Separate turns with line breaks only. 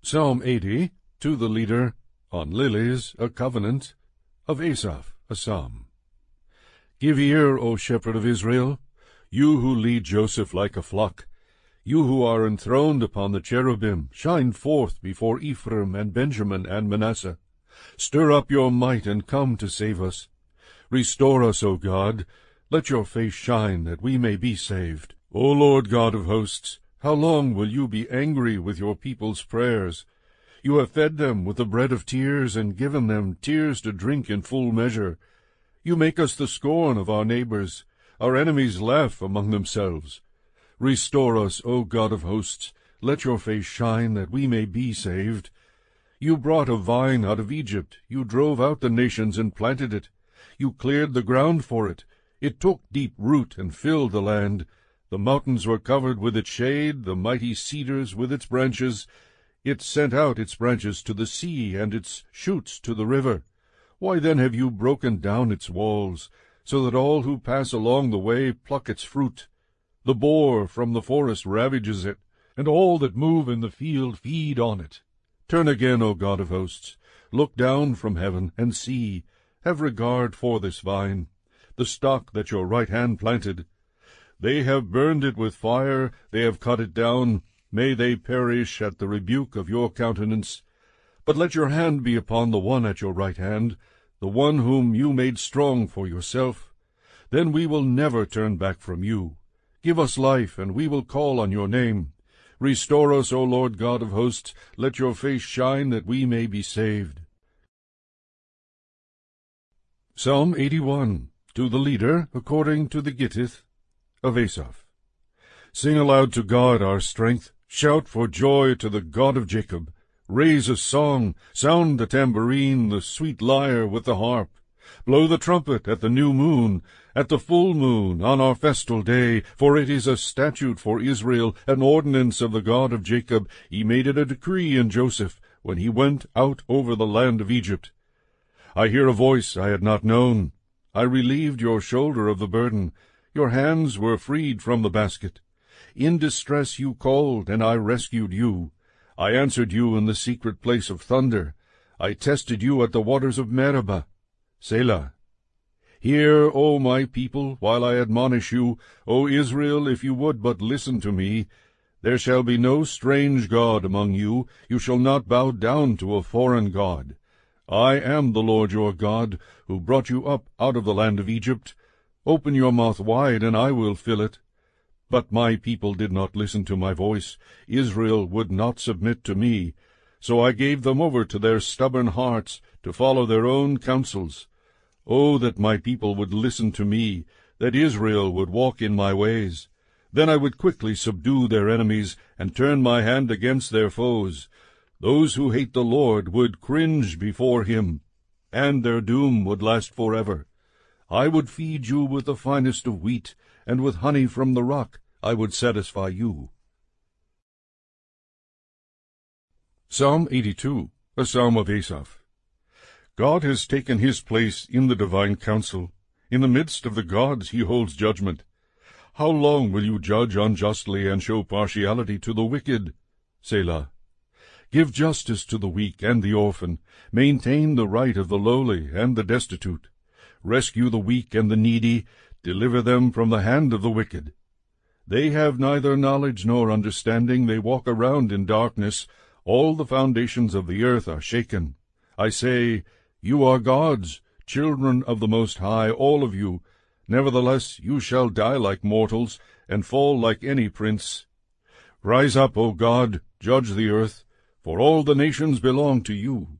Psalm 80, to the leader, on lilies, a covenant, of Asaph, a psalm. Give ear, O shepherd of Israel, you who lead Joseph like a flock. You who are enthroned upon the cherubim, shine forth before Ephraim and Benjamin and Manasseh. Stir up your might and come to save us. Restore us, O God. Let your face shine, that we may be saved. O Lord God of hosts, how long will you be angry with your people's prayers? You have fed them with the bread of tears and given them tears to drink in full measure. You make us the scorn of our neighbors. Our enemies laugh among themselves. Restore us, O God of hosts. Let your face shine, that we may be saved. You brought a vine out of Egypt. You drove out the nations and planted it. You cleared the ground for it. It took deep root and filled the land. The mountains were covered with its shade, the mighty cedars with its branches. It sent out its branches to the sea, and its shoots to the river. Why then have you broken down its walls, so that all who pass along the way pluck its fruit? The boar from the forest ravages it, and all that move in the field feed on it. Turn again, O God of hosts. Look down from heaven, and see. Have regard for this vine, the stock that your right hand planted. They have burned it with fire, they have cut it down. May they perish at the rebuke of your countenance. But let your hand be upon the one at your right hand, the one whom you made strong for yourself. Then we will never turn back from you. Give us life, and we will call on your name. Restore us, O Lord God of hosts. Let your face shine, that we may be saved. Psalm 81, to the leader, according to the Gittith, of Asaph. Sing aloud to God our strength. Shout for joy to the God of Jacob. Raise a song. Sound the tambourine, the sweet lyre with the harp. Blow the trumpet at the new moon, at the full moon, on our festal day. For it is a statute for Israel, an ordinance of the God of Jacob. He made it a decree in Joseph, when he went out over the land of Egypt. I hear a voice I had not known. I relieved your shoulder of the burden. Your hands were freed from the basket. In distress you called, and I rescued you. I answered you in the secret place of thunder. I tested you at the waters of Meribah. Selah. Hear, O my people, while I admonish you, O Israel, if you would but listen to me. There shall be no strange god among you. You shall not bow down to a foreign god. I am the Lord your God, who brought you up out of the land of Egypt. Open your mouth wide, and I will fill it. But my people did not listen to my voice. Israel would not submit to me. So I gave them over to their stubborn hearts, to follow their own counsels. Oh, that my people would listen to me, that Israel would walk in my ways. Then I would quickly subdue their enemies, and turn my hand against their foes. Those who hate the Lord would cringe before him, and their doom would last forever. I would feed you with the finest of wheat, and with honey from the rock I would satisfy you. Psalm 82, a psalm of Asaph. God has taken his place in the divine council. In the midst of the gods he holds judgment. How long will you judge unjustly and show partiality to the wicked? Selah. Give justice to the weak and the orphan. Maintain the right of the lowly and the destitute. Rescue the weak and the needy. Deliver them from the hand of the wicked. They have neither knowledge nor understanding. They walk around in darkness. All the foundations of the earth are shaken. I say, you are gods, children of the Most High, all of you. Nevertheless, you shall die like mortals, and fall like any prince. Rise up, O God, judge the earth, for all the nations belong to you.